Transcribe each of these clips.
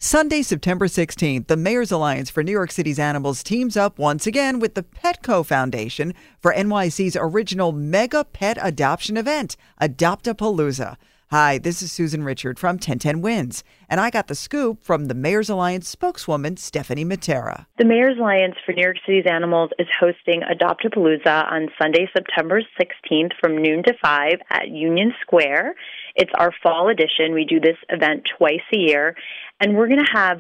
Sunday, September 16th, the Mayor's Alliance for New York City's Animals teams up once again with the Petco Foundation for NYC's original mega pet adoption event, Adopt-A-Palooza. Hi, this is Susan Richard from 1010 Wins, and I got the scoop from the Mayor's Alliance spokeswoman, Stephanie Matera. The Mayor's Alliance for New York City's Animals is hosting Adopt-A-Palooza on Sunday, September 16th from noon to 5 at Union Square. It's our fall edition. We do this event twice a year, and we're going to have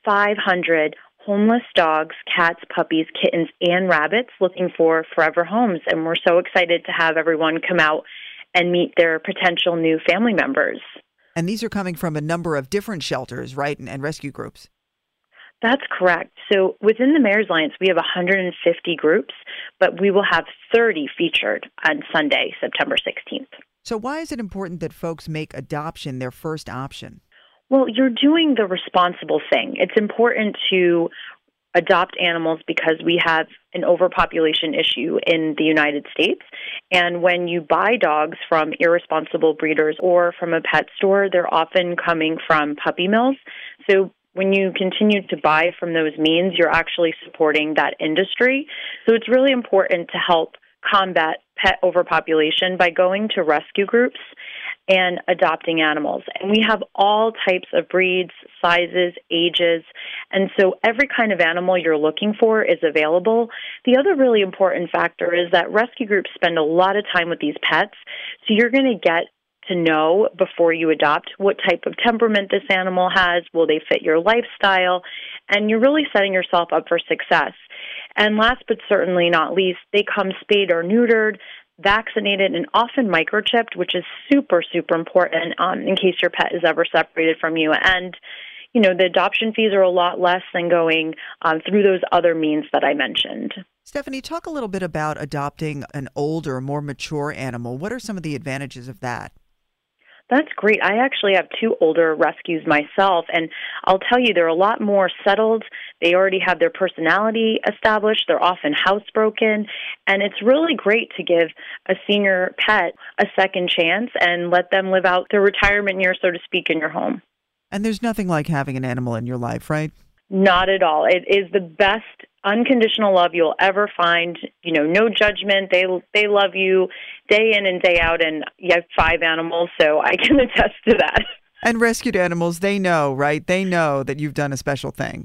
500 homeless dogs, cats, puppies, kittens, and rabbits looking for forever homes, and we're so excited to have everyone come out and meet their potential new family members. And these are coming from a number of different shelters, right, and rescue groups. That's correct. So within the Mayor's Alliance, we have 150 groups, but we will have 30 featured on Sunday, September 16th. So why is it important that folks make adoption their first option? Well, you're doing the responsible thing. It's important to adopt animals because we have an overpopulation issue in the United States. And when you buy dogs from irresponsible breeders or from a pet store, they're often coming from puppy mills. So when you continue to buy from those means, you're actually supporting that industry. So it's really important to help combat pet overpopulation by going to rescue groups and adopting animals. And we have all types of breeds, sizes, ages, and so every kind of animal you're looking for is available. The other really important factor is that rescue groups spend a lot of time with these pets, so you're going to get to know before you adopt what type of temperament this animal has, will they fit your lifestyle, and you're really setting yourself up for success. And last but certainly not least, they come spayed or neutered, vaccinated, and often microchipped, which is super, super important in case your pet is ever separated from you. And, the adoption fees are a lot less than going through those other means that I mentioned. Stephanie, talk a little bit about adopting an older, more mature animal. What are some of the advantages of that? That's great. I actually have 2 older rescues myself, and I'll tell you, they're a lot more settled. They already have their personality established. They're often housebroken, and it's really great to give a senior pet a second chance and let them live out their retirement years, so to speak, in your home. And there's nothing like having an animal in your life, right? Not at all. It is the best unconditional love you'll ever find. No judgment. They love you day in and day out, and you have 5 animals, so I can attest to that. And rescued animals, they know, right? They know that you've done a special thing.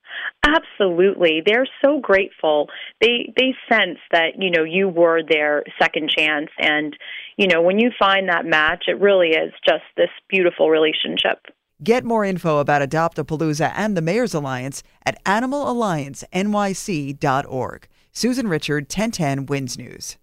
Absolutely. They're so grateful. They sense that, you were their second chance, and, when you find that match, it really is just this beautiful relationship. Get more info about Adopt-A-Palooza and the Mayor's Alliance at animalalliancenyc.org. Susan Richard, 1010 Wins News.